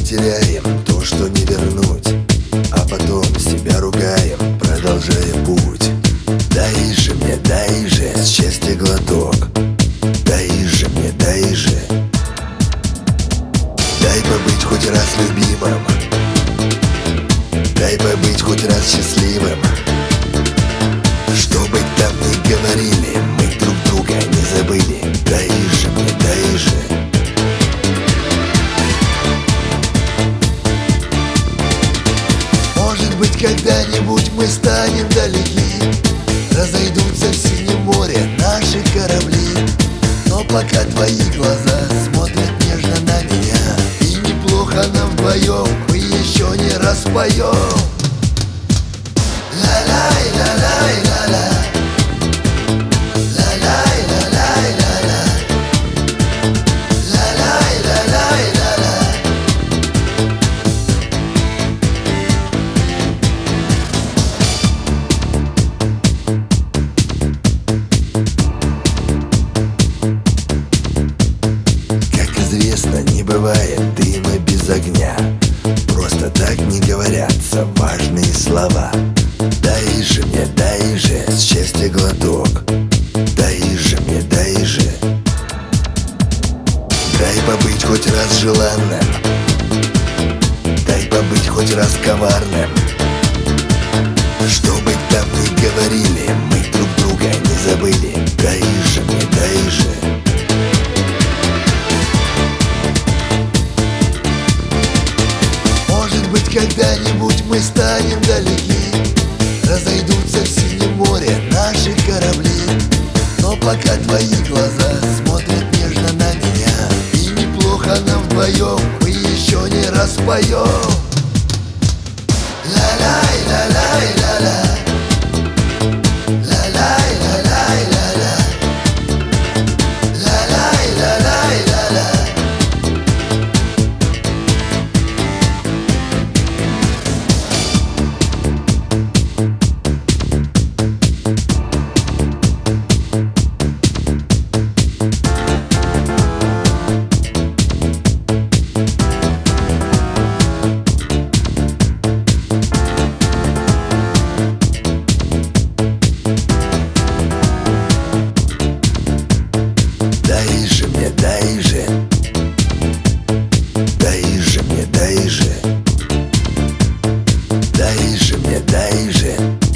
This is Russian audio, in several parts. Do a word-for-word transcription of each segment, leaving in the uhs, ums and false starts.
теряем то, что не вернуть, а потом себя ругаем, продолжая путь. Дай же мне, дай же счастье глоток, дай же мне, дай же. Дай побыть хоть раз любимым, дай побыть хоть раз счастливым. Что бы там ни говорили, мы друг друга не забыли. Дай же мне, дай же. Может быть, когда-нибудь мы станем далеки, разойдутся в синем море наши корабли. Но пока твои глаза смотрят нежно на меня, и неплохо нам вдвоем мы еще не распоем. Ла-лай, ла-лай, ла-ла. Ла-лай, ла-лай, ла-ла. Ла-лай, ла-лай, ла-ла. Как известно, не бывает дыма без огня. Просто так не говорятся важные слова. Дай же мне, дай же счастье глоток, дай же мне, дай же. Дай побыть хоть раз желанным, дай побыть хоть раз коварным. Что бы там ни говорили, мы друг друга не забыли. Дай же мне, дай же. Может быть, когда-нибудь мы станем далеки, разойдутся в синем море наши корабли. Но пока твои глаза смотрят нежно на меня, и неплохо нам вдвоем мы еще не распоем. Ла-лай, ла-лай, ла-ла. Ла-лай, ла-лай, ла-ла. Ла-лай, ла-лай, ла-ла. Дай же мне, дай же. Дай же мне, дай же. Дай же мне, дай же.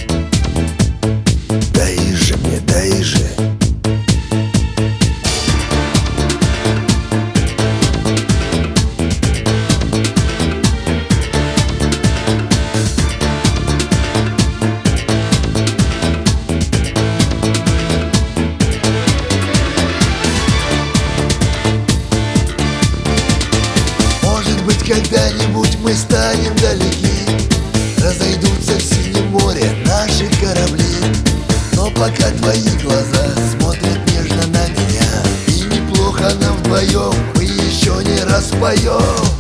Дай же мне, дай же. Когда-нибудь мы станем далеки, разойдутся в синем море наши корабли. Но пока твои глаза смотрят нежно на меня, и неплохо нам вдвоем мы еще не распоем.